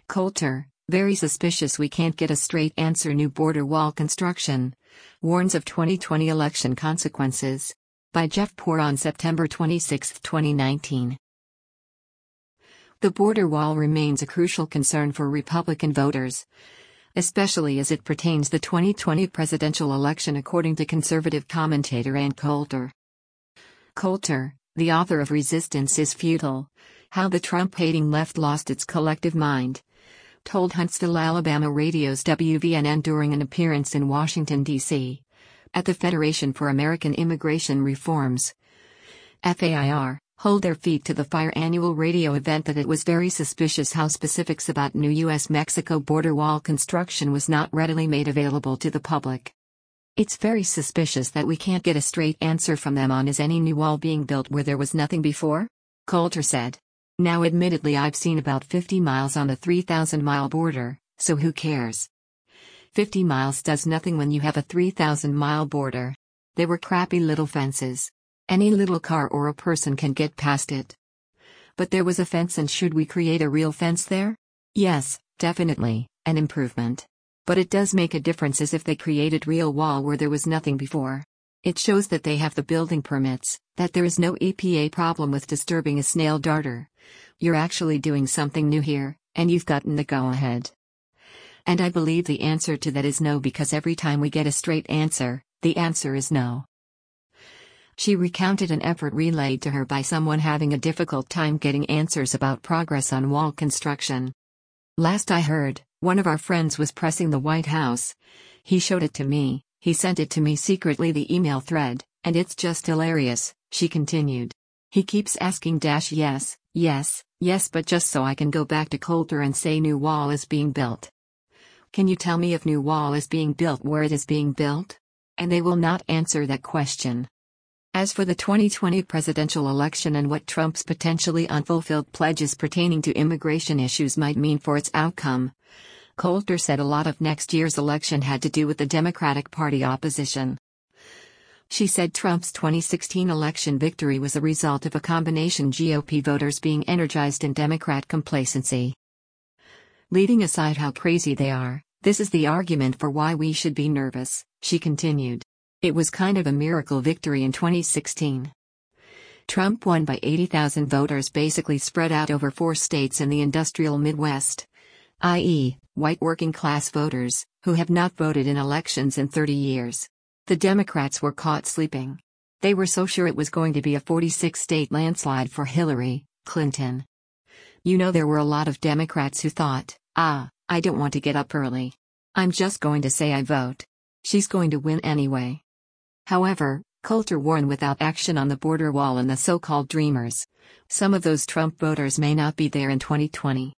Coulter, very suspicious we can't get a straight answer. New border wall construction warns of 2020 election consequences. By Jeff Poor on September 26, 2019. The border wall remains a crucial concern for Republican voters, especially as it pertains the 2020 presidential election, according to conservative commentator Ann Coulter. Coulter, the author of Resistance is Futile: How the Trump-Hating Left Lost Its Collective Mind, told Huntsville, Alabama radio's WVNN during an appearance in Washington, D.C., at the Federation for American Immigration Reform's FAIR, Hold Their Feet to the Fire annual radio event, that it was very suspicious how specifics about new U.S.-Mexico border wall construction was not readily made available to the public. It's very suspicious that we can't get a straight answer from them on is any new wall being built where there was nothing before, Coulter said. Now admittedly I've seen about 50 miles on a 3,000-mile border, so who cares? 50 miles does nothing when you have a 3,000-mile border. They were crappy little fences. Any little car or a person can get past it. But there was a fence, and should we create a real fence there? Yes, definitely, an improvement. But it does make a difference as if they created real wall where there was nothing before. It shows that they have the building permits, that there is no EPA problem with disturbing a snail darter. You're actually doing something new here, and you've gotten the go-ahead. And I believe the answer to that is no, because every time we get a straight answer, the answer is no. She recounted an effort relayed to her by someone having a difficult time getting answers about progress on wall construction. Last I heard, one of our friends was pressing the White House. He showed it to me, he sent it to me secretly, the email thread, and it's just hilarious, she continued. He keeps asking yes, yes, yes, but just so I can go back to Coulter and say new wall is being built. Can you tell me if new wall is being built where it is being built? And they will not answer that question. As for the 2020 presidential election and what Trump's potentially unfulfilled pledges pertaining to immigration issues might mean for its outcome, Coulter said a lot of next year's election had to do with the Democratic Party opposition. She said Trump's 2016 election victory was a result of a combination GOP voters being energized in Democrat complacency. Leaving aside how crazy they are, this is the argument for why we should be nervous, she continued. It was kind of a miracle victory in 2016. Trump won by 80,000 voters basically spread out over 4 states in the industrial Midwest, i.e., white working-class voters, who have not voted in elections in 30 years. The Democrats were caught sleeping. They were so sure it was going to be a 46-state landslide for Hillary Clinton. You know, there were a lot of Democrats who thought, I don't want to get up early. I'm just going to say I vote. She's going to win anyway. However, Coulter warned without action on the border wall and the so-called Dreamers, some of those Trump voters may not be there in 2020.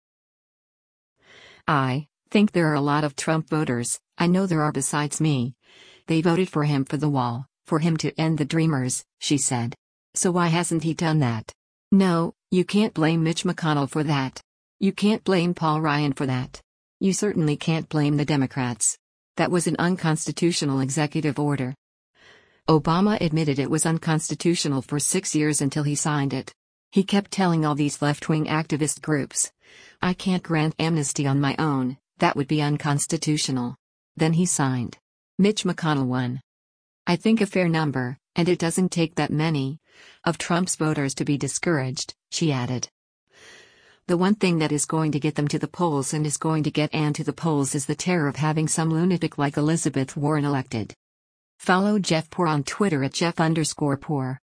I think there are a lot of Trump voters, I know there are besides me. They voted for him for the wall, for him to end the Dreamers, she said. So why hasn't he done that? No, you can't blame Mitch McConnell for that. You can't blame Paul Ryan for that. You certainly can't blame the Democrats. That was an unconstitutional executive order. Obama admitted it was unconstitutional for 6 years until he signed it. He kept telling all these left-wing activist groups, I can't grant amnesty on my own, that would be unconstitutional. Then he signed. Mitch McConnell won. I think a fair number, and it doesn't take that many, of Trump's voters to be discouraged, she added. The one thing that is going to get them to the polls and is going to get Ann to the polls is the terror of having some lunatic like Elizabeth Warren elected. Follow Jeff Poor on Twitter at Jeff_Poor.